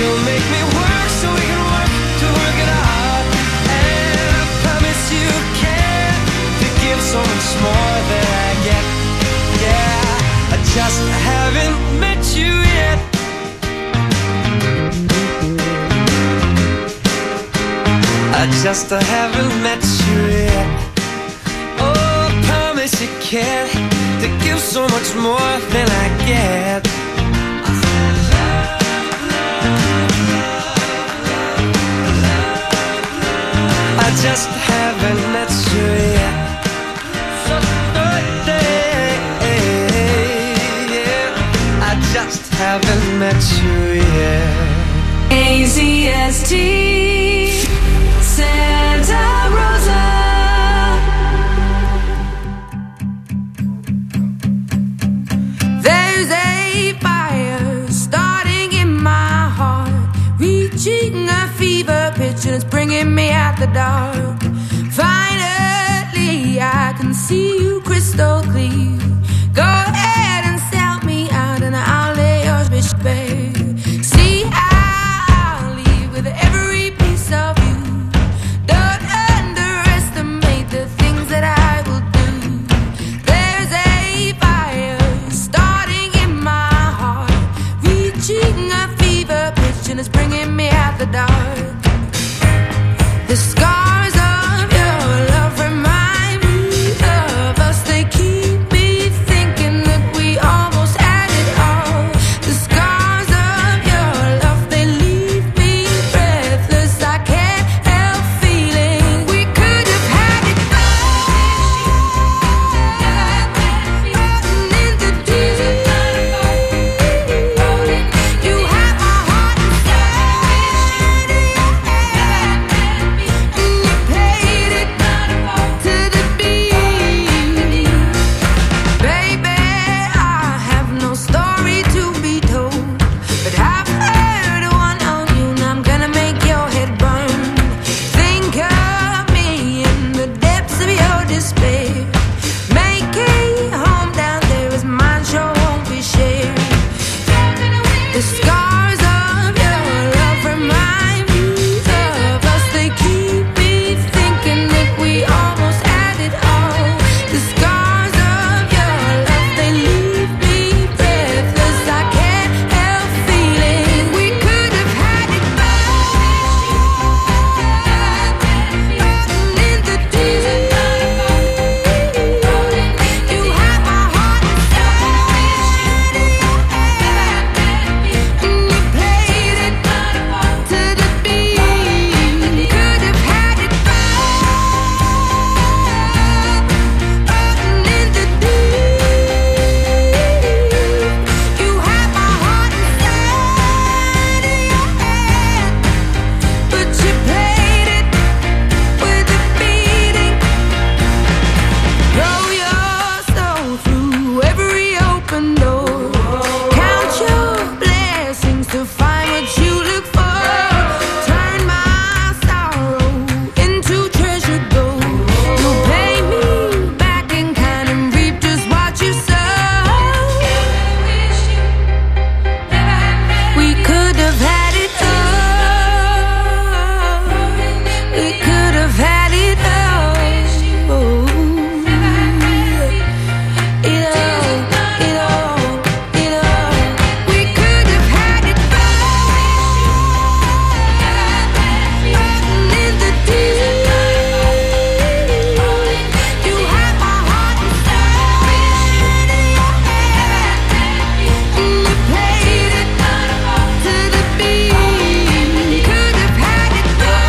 You'll make me work so we can work to work it out. And I promise you can to give so much more than I get. Yeah, I just haven't met you yet. I just haven't met you yet. Oh, I promise you can to give so much more than I get. I just haven't met you yet. I just haven't met you yet. AZST Santa Rosa. There's a fire starting in my heart, reaching a fever pitch and it's bringing me out the dark. Finally I can see you crystal clear. Go ahead and sell me out and I'll lay yours bare. See, I'll leave with every piece of you. Don't underestimate the things that I will do. There's a fire starting in my heart, reaching a fever pitch and it's bringing me out the dark. The scars of your love remind me of us. They keep me thinking that we almost had it all. The scars of your love, they leave me breathless. I can't help feeling we could have had it all. In the desert, you have my heart inside. And you played it to the beat. Baby, I have no story to be told, but I've heard one on you and I'm gonna make your head burn. Think of me in the depths of your despair. Make a home down there as mine sure won't be shared. The scars of your love remind me of us. They keep me thinking that we almost had it all. The scars of your love, they leave me breathless. I can't help feeling we could have had it all. In the desert, you have my heart inside. And you played it to the beat. Could have had it all. In the deep, you have my heart inside. But you played it with a beating. Roll your soul through every open door. Count your blessings to find what you look for. Turn my sorrow into treasure gold. You'll pay me back in kind and reap just what you sow. We could have had it all. We could have had it all. It all. We could have had it all. In the desert, you have my heart inside. And you played it to the beat. Could have had it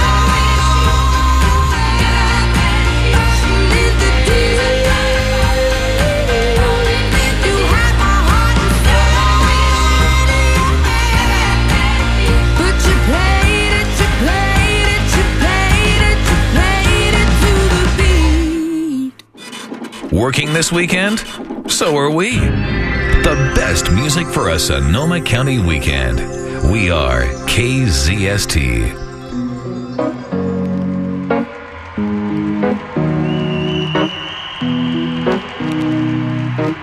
all. In the desert, you have my heart inside. But you played it to the beat. Working this weekend? So are we. The best music for a Sonoma County weekend. We are KZST.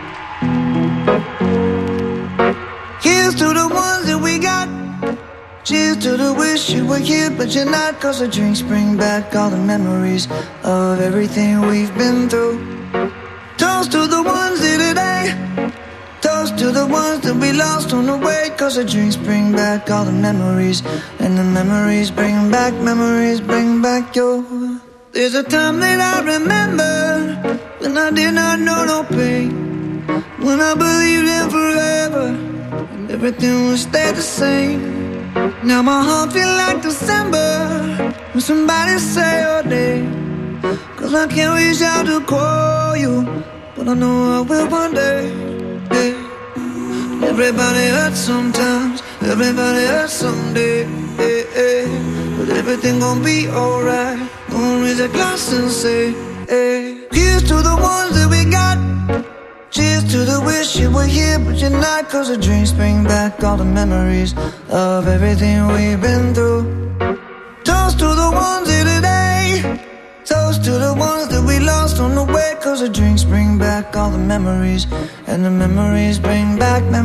Here's to the ones that we got. Cheers to the wish you were here, but you're not. Cause the drinks bring back all the memories of everything we've been through. Toast to the ones here today. Toast to the ones that we lost on the way. Cause the drinks bring back all the memories, and the memories bring back your. There's a time that I remember when I did not know no pain, when I believed in forever and everything would stay the same. Now my heart feel like December when somebody say your name. Cause I can't reach out to call you, but I know I will one day. Yeah. Everybody hurts sometimes, everybody hurts someday. Yeah, yeah. But everything gon' be alright. Gonna raise a glass and say, hey. Here's to the ones that we got. Cheers to the wish you were here, but you're not. Cause the drinks bring back all the memories of everything we've been through. Toast to the ones here today. Toast to the ones that we lost on the way. Cause the drinks bring back all the memories, and the memories bring back your.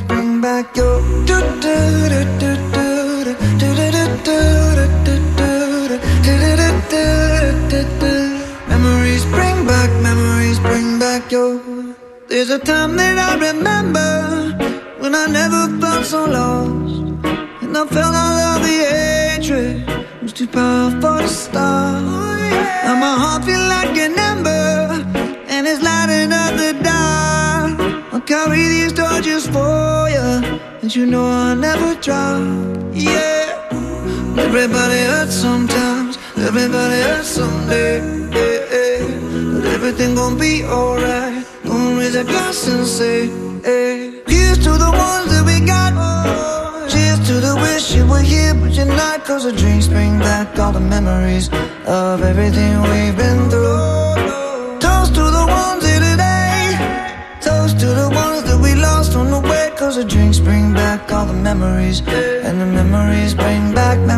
Memories bring back your. There's a time that I remember when I never felt so lost, and I felt all of the hatred was too powerful to stop. Now my heart feel like an ember, and it's lighting up the dark. I'll carry these torches for you, and you know I'll never drop. Yeah. Everybody hurts sometimes, everybody hurts someday. Yeah, yeah. But everything gon' be alright. Gonna raise a glass and say, hey. Here's to the ones that we got. Cheers to the wish you were here, but you're not. Cause the drinks bring back all the memories of everything we've been through. Toast to the ones here today. Toast to the ones that we lost on the way. Cause the drinks bring back all the memories, and the memories bring back your.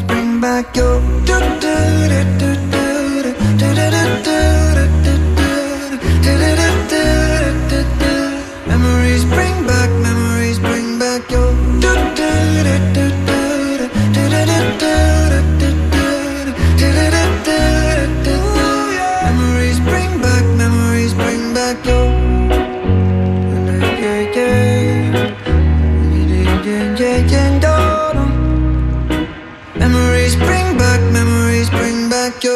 Memories bring back your. Memories bring back your. Memories bring back your.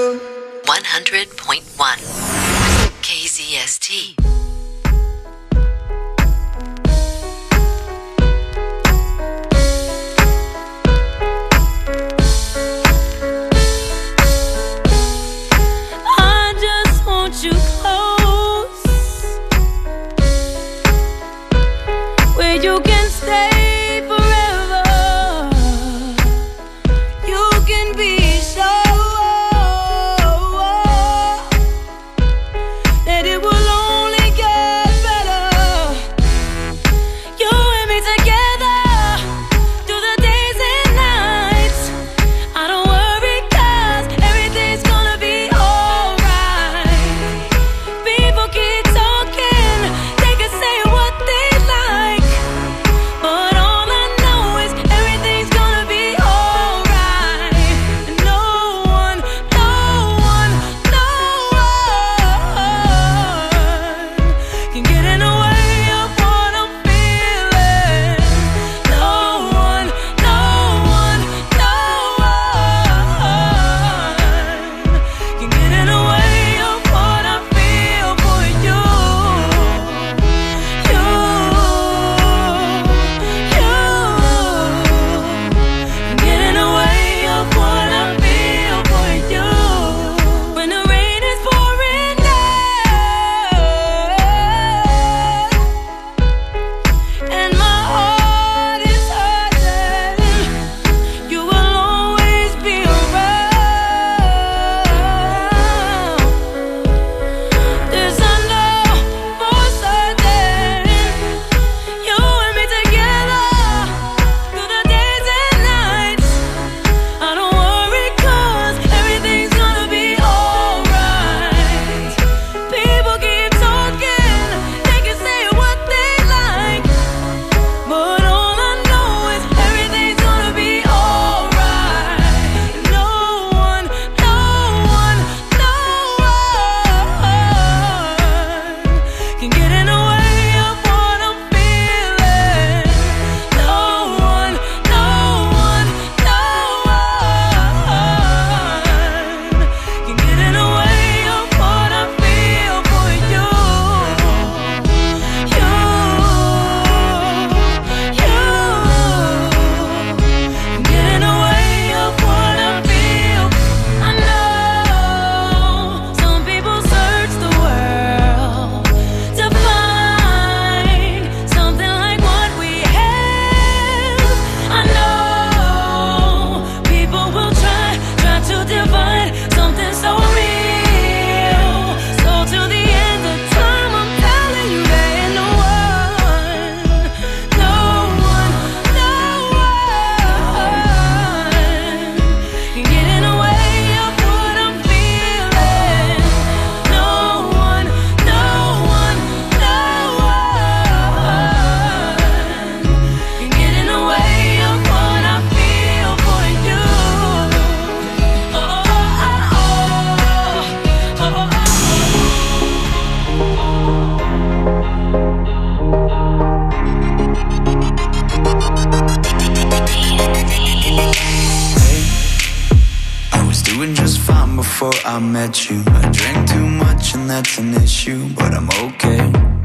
before I met you. I drink too much and that's an issue, but I'm okay.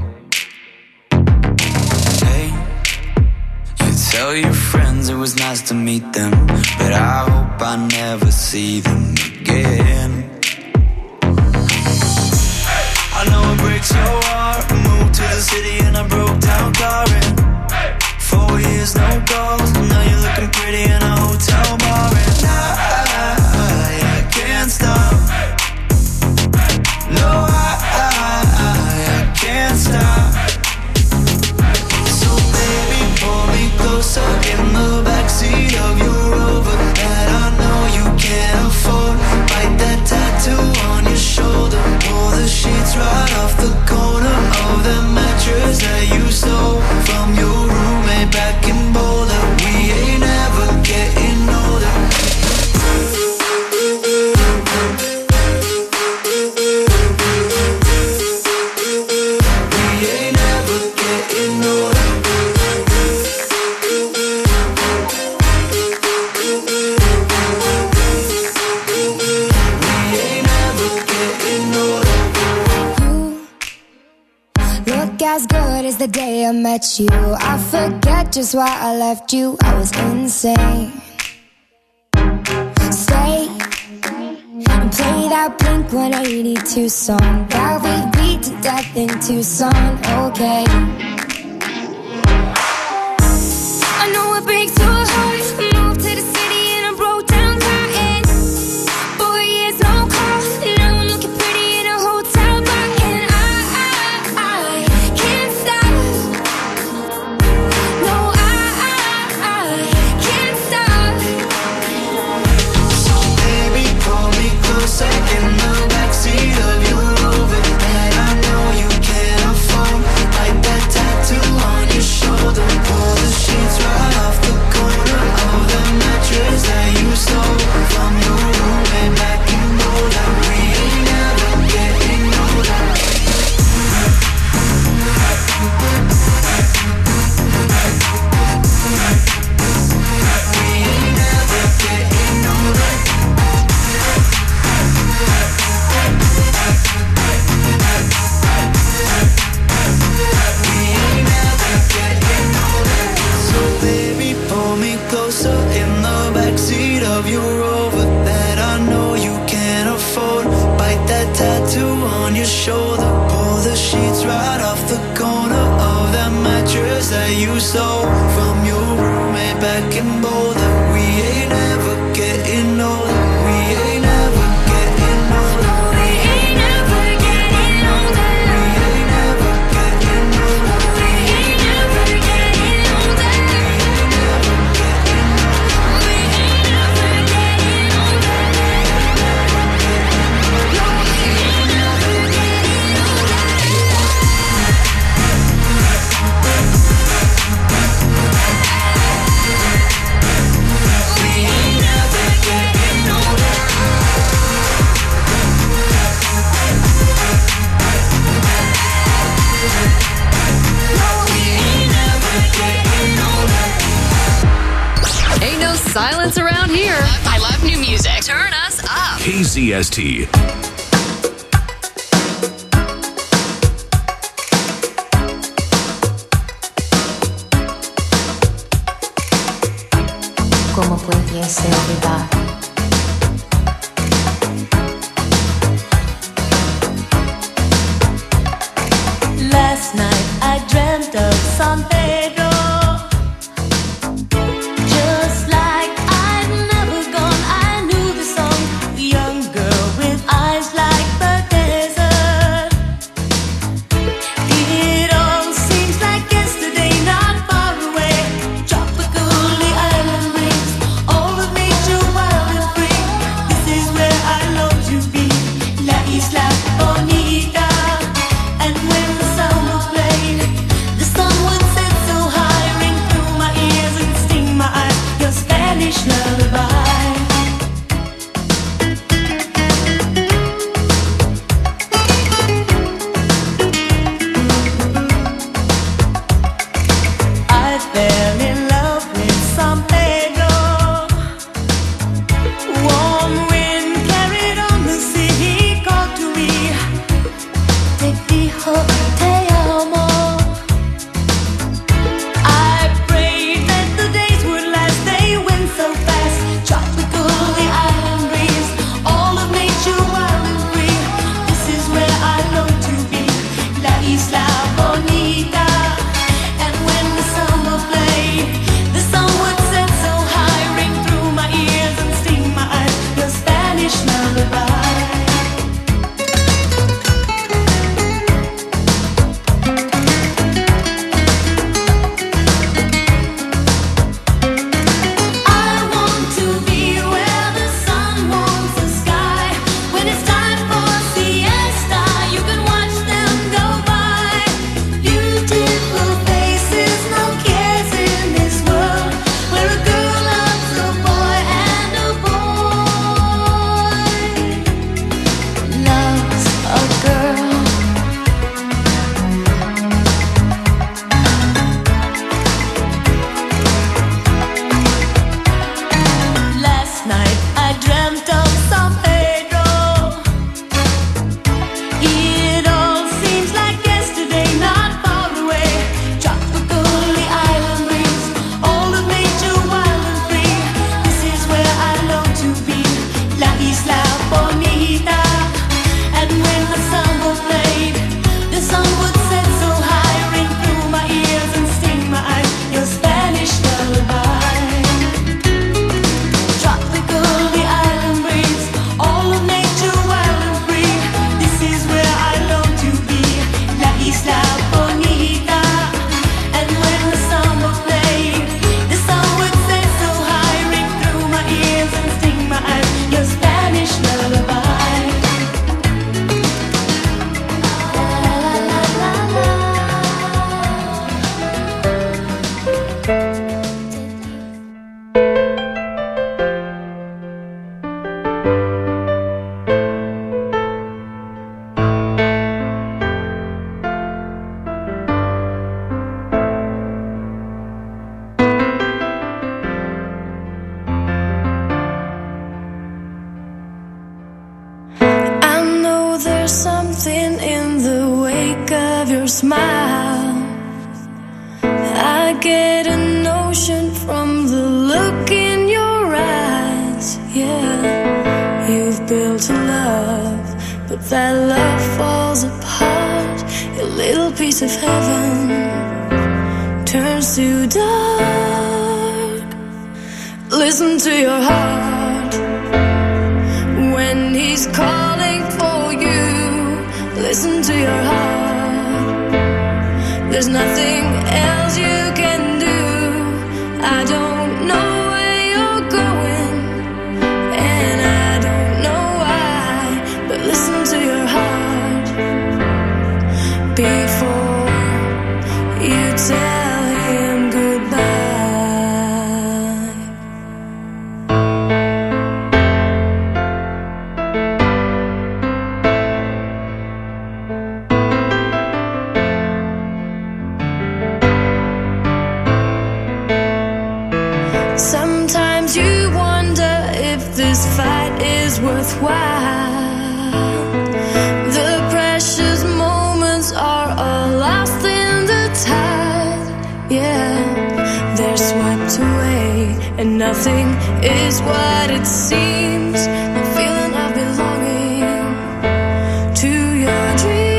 Hey, you tell your friends it was nice to meet them, but I hope I never see them again. I know it breaks your heart. I moved to the city and I broke down crying. 4 years, no calls. Now you're looking pretty in a hotel bar. And I can't stop. No, I can't stop. So baby, pull me closer in the backseat of your Rover that I know you can't afford. Bite that tattoo on your shoulder. Pull the sheets right off the corner of the mattress that you stole from your roommate back in Boulder. We ain't ever getting older. We ain't ever getting older. We ain't ever getting older. Look as good as the day I met you. I forget just why I left you. I was insane. Stay and play that Blink-182 song that we beat to death in Tucson. Okay. I know it breaks your heart. Moved to the city and I broke down crying. 4 years, no call. Now I'm looking pretty in a hotel bar. And I can't stop. No, I can't stop. So baby, pull me closer in the backseat of your Rover that I know you can't afford. Like that tattoo on your shoulder. Pull the sheets right off the corner of the mattress that you stole from your roommate back in Boulder. We ain't ever getting older. We ain't ever getting older. We ain't ever getting older. So baby, pull me closer in the backseat of your Rover that I know you can't afford. Bite that tattoo on your shoulder. Pull the sheets right off the corner of that mattress that you stole from your roommate back in Boulder. We ain't ever getting older. We ain't ever getting older. We ain't never getting older. We ain't ever getting older. We ain't never getting older. We ain't never getting older. No, we ain't never getting older. We ain't never getting older. No, we ain't never getting older. Ain't no silence around here. I love new music. Turn us up. KZST. ¿Cómo pudiese olvidar? Last night I dreamt of San Pedro. Just like I'd never gone, I knew the song. The young girl with eyes like the desert. It all seems like yesterday, not far away. Tropically island breeze, all of nature wild and free. This is where I long to be, La Isla Bonita. And when the sound was played, the sun would set so something in the wake of your smile. I get a notion from the look in your eyes. Yeah, you've built a love, but that love falls apart. A little piece of heaven turns to dark. Listen to your heart when he's calling for you. Listen to your heart. There's nothing else you can do. I don't know where you're going, and I don't know why, but listen to your heart before you tell him goodbye. Sometimes you wonder if this fight is worthwhile. The precious moments are all lost in the tide. Yeah, they're swept away, and nothing is what it seems. The feeling of belonging to your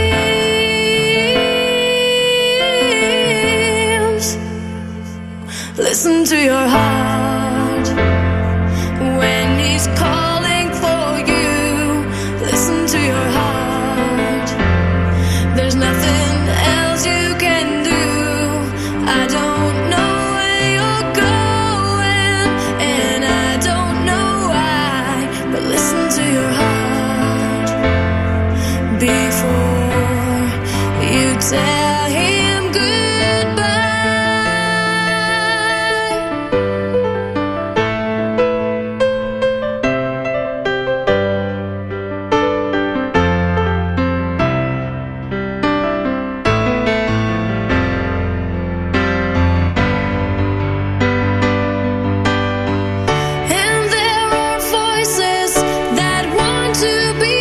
dreams. Listen to your heart when he's calling for you. Listen to your heart. There's nothing else you can do. I don't know where you're going, and I don't know why, but listen to your heart before you tell him goodbye. And there are voices that want to be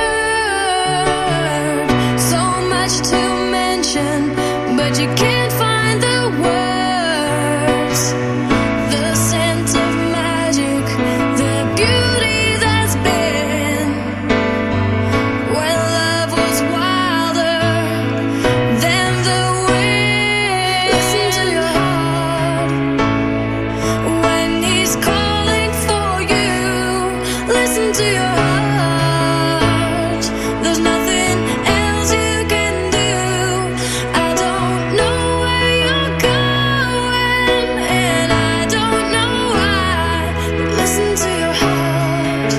heard. So much to mention, but you can't find the words. The scent of magic, the beauty that's been when love was wilder than the wind. Listen to your heart when he's calling for you. Listen to your heart. There's nothing else you can do. I don't know where you're going, and I don't know why, but listen to your heart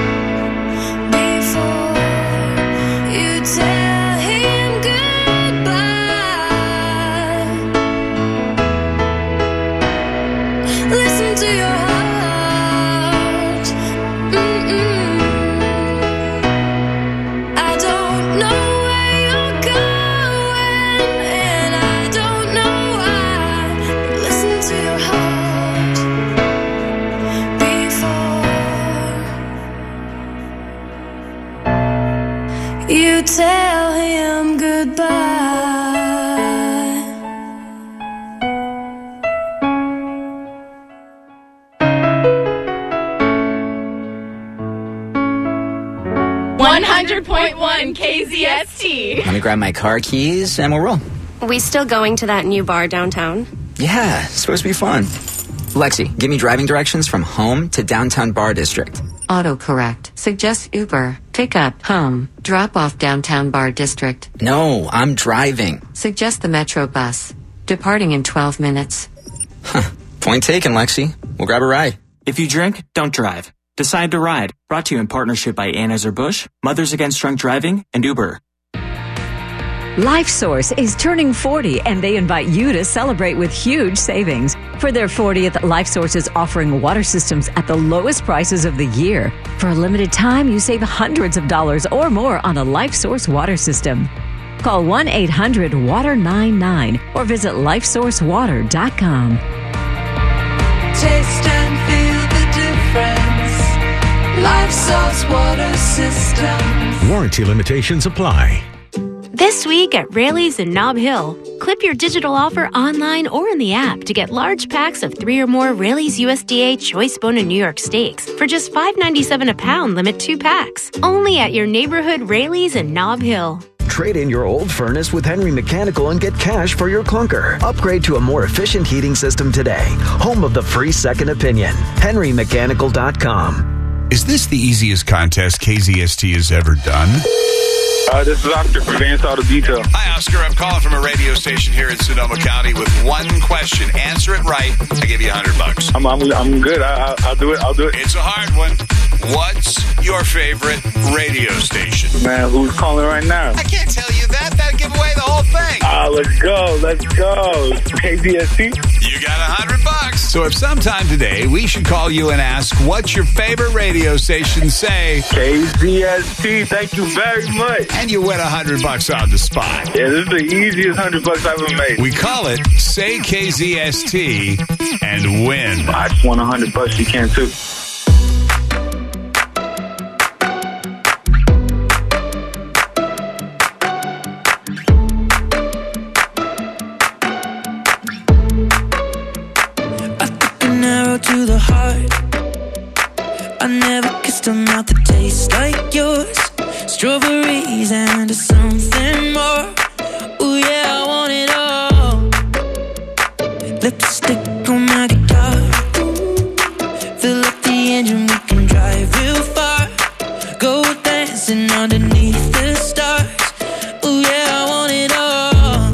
before you tell him goodbye. Listen to your heart. I don't know where you're going, and I don't know why, but listen to your heart before you tell him goodbye. KZST. Let me grab my car keys and we'll roll. We still going to that new bar downtown? Yeah, it's supposed to be fun. Lexi, give me driving directions from home to downtown bar district. Autocorrect. Suggest Uber. Pick up. Home. Drop off downtown bar district. No, I'm driving. Suggest the Metro bus. Departing in 12 minutes. Point taken, Lexi. We'll grab a ride. If you drink, don't drive. Decide to ride. Brought to you in partnership by Anheuser-Busch, Mothers Against Drunk Driving, and Uber. LifeSource is turning 40, and they invite you to celebrate with huge savings. For their 40th, LifeSource is offering water systems at the lowest prices of the year. For a limited time, you save hundreds of dollars or more on a LifeSource water system. Call 1-800-WATER-99 or visit lifesourcewater.com. Taste and feel the difference. Life's Source water system. Warranty limitations apply. This week at Rayleigh's in Nob Hill, clip your digital offer online or in the app to get large packs of 3 or more Rayleigh's USDA Choice Bone and New York Steaks for just $5.97 a pound, limit 2 packs. Only at your neighborhood Rayleigh's in Nob Hill. Trade in your old furnace with Henry Mechanical and get cash for your clunker. Upgrade to a more efficient heating system today. Home of the free second opinion. HenryMechanical.com. Is this the easiest contest KZST has ever done? This is Oscar from Vance Auto Detail. Hi, Oscar. I'm calling from a radio station here in Sonoma County with one question. Answer it right, I give you $100. I'm good. I'll do it. It's a hard one. What's your favorite radio station? Man, who's calling right now? I can't tell you that. That'd give away the whole thing. Let's go. KZST. You got $100. So if sometime today we should call you and ask, what's your favorite radio station? Say KZST. Thank you very much. And you win $100 on the spot. Yeah, this is the easiest $100 I've ever made. We call it Say KZST and win. I just won $100. You can too. To the heart, I never kissed a mouth that tastes like yours. Strawberries and something more. Ooh yeah, I want it all. Lipstick on my guitar. Fill up the engine, we can drive real far. Go dancing underneath the stars. Ooh yeah, I want it all.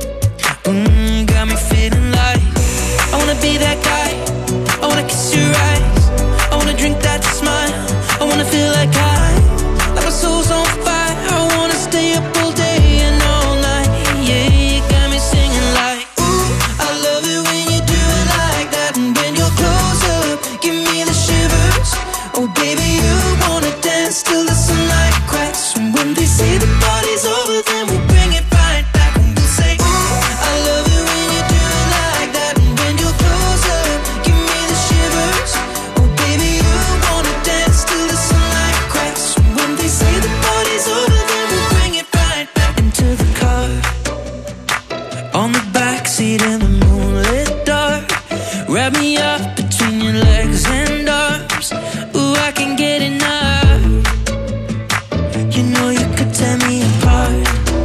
Got me feeling like I wanna be that guy. I wanna kiss your eyes. I wanna drink that smile. I wanna feel like like my soul's on fire. I wanna stay up all day and all night. Yeah, you got me singing like, ooh, I love it when you do it like that. And when you're close up, give me the shivers. Oh baby, you wanna dance till the sunlight cracks. And when they say the party's over, then we bring it right back. And we'll say, ooh, I love it when you do it like that. And when you're close up, give me the shivers. Oh baby, you wanna dance till the sunlight cracks. And when they say the party's over, then we bring it right back into the car. On the backseat in the moonlit dark. Wrap me up between your legs and arms. Ooh, I can get enough. You know you could tear me apart.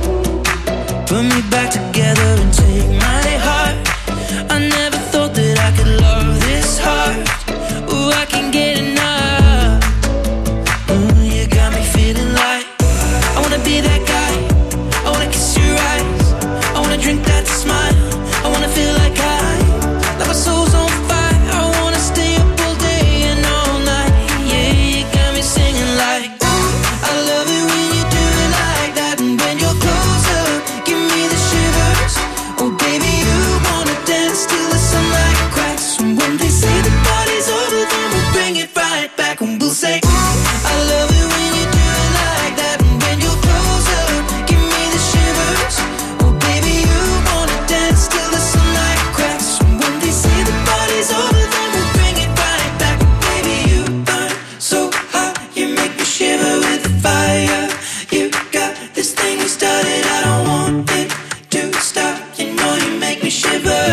Put me back together and take my heart. I never thought that I could love this hard. Ooh, I can get enough. Ooh, you got me feeling like I wanna be that guy. I wanna kiss your eyes. I wanna drink that smile. I wanna feel like my soul's on fire. I wanna stay up all day and all night. Yeah, you got me singing like, ooh, I love it when you do it like that. And when you're close up, give me the shivers. Oh baby, you wanna dance till the sunlight cracks. And when they say the party's over, then we'll bring it right back. And we'll say, ooh, I love it when you do it like that. And when you're close up, give me the shivers. Oh baby, you wanna dance till the sunlight cracks. And when they say the party's over, then we'll bring it right back. Baby, you burn so hot, you make me shiver with the fire. You got this thing you started, I don't want it to stop. You know you make me shiver.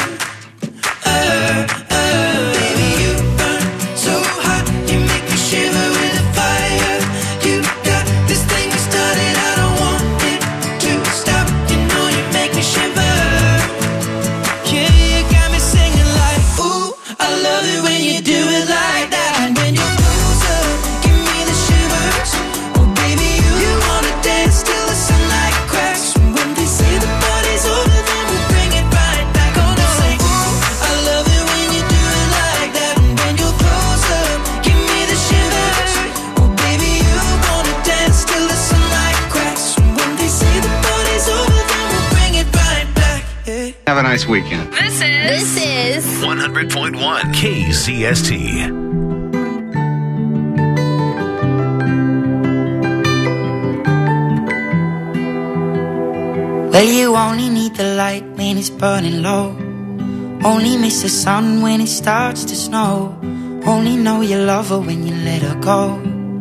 Baby, you burn so hot, you make me shiver with the fire. You got this thing you started, I don't want it to stop. You know you make me shiver. Yeah, you got me singing like, ooh, I love it when you do it like that. And when you're close up, give me the shivers. Oh baby, you wanna dance till the sunlight cracks. And when they say the party's over, then we'll bring it right back. Oh no, say, ooh, I love it when you do it like that. And when you're close up, give me the shivers. Oh baby, you wanna dance till the sunlight cracks. And when they say the party's over, then we'll bring it right back. Yeah. Have a nice weekend. This is 100.1 KZST. Well, you only need the light when it's burning low. Only miss the sun when it starts to snow. Only know you love her when you let her go.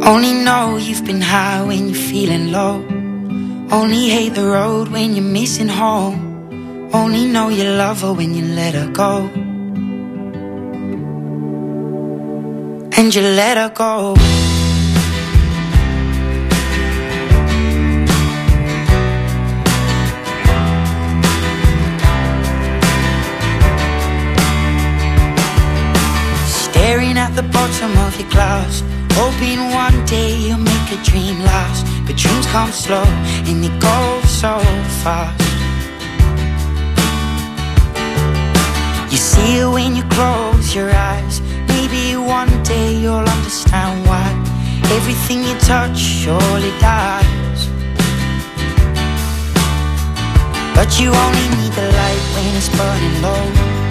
Only know you've been high when you're feeling low. Only hate the road when you're missing home. Only know you love her when you let her go. And you let her go. Staring at the bottom of your glass, hoping one day you'll make a dream last. But dreams come slow and they go so fast. You see it when you close your eyes. Maybe one day you'll understand why everything you touch surely dies. But you only need the light when it's burning low.